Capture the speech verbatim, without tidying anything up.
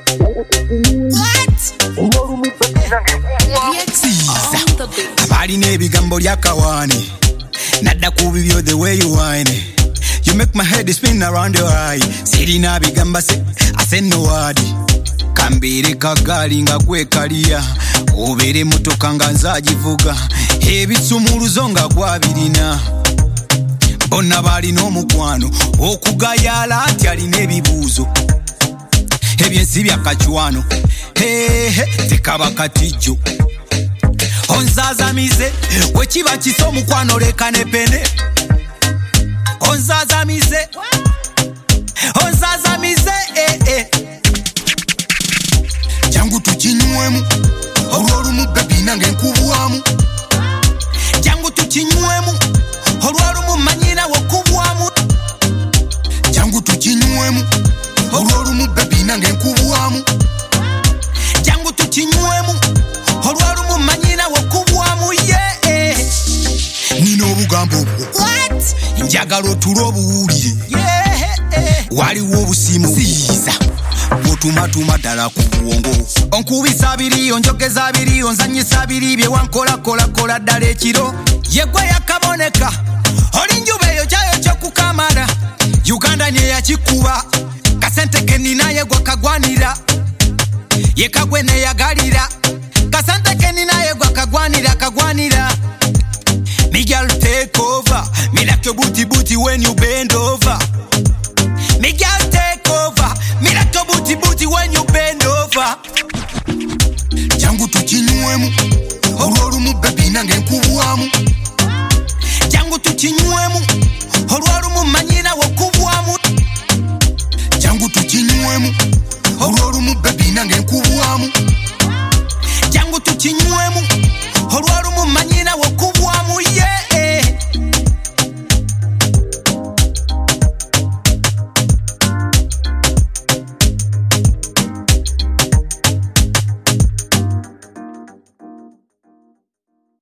Abali nebigambo lyakawane nadda kubibyo the way you whine. You make my head spin around your eye. Sirina bigamba se ase no word. Kambere kagali nga kwekaliya obere mutoka nga nzagivuga ebitsumuluzo nga gwabirina bonna bali n'omukwano okugayala ati alina ebibuuzo ebyensi byakacwano hehe tekaba katijjo onzazamize wekiba kisa omukwano leka ne pene onzazamize onzazamize eh eh jangu tukinywemu olwolumu baby nange nkubwamu jangu tukinywemu olwolumu manyina wokubwamu jangu tukinywemu olwolumu baby nange nkubwamu jangu tukinywemu olwolumu manyina wokubwamu yeah nino obugambo what njagala otulo obuwulire yeah waliwo obusimu siza Tumatuma dala kubuongo onkubisa abiri onjogeza abiri onzanyisa abiri bye wankola kola kola dala ekiro yegwe yakaboneka olinjube yo kyayo kyokukamala Uganda nye yakikuba kasente kenina yegwa kagwanira yekagwe ne yagalira kasente kenina yegwa kagwanira kagwanira Miguel take over me like your booty booty when you bend over Miguel take over me like your booty booty when you bend over jangu tukinywemu olwolumu baby nange nkubwamu jangu tukinywemu olwolumu manyina wokubwamu jangu tukinywemu olwolumu baby nange nkubwamu jangu tukinywemu